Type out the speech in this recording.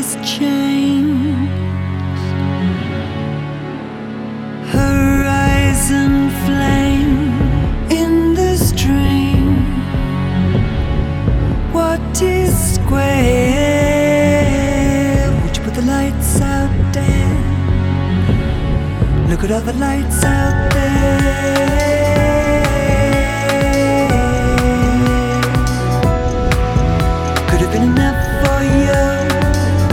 changed. Horizon flame in the stream. What is square? Would you put the lights out there? Look at all the lights out there.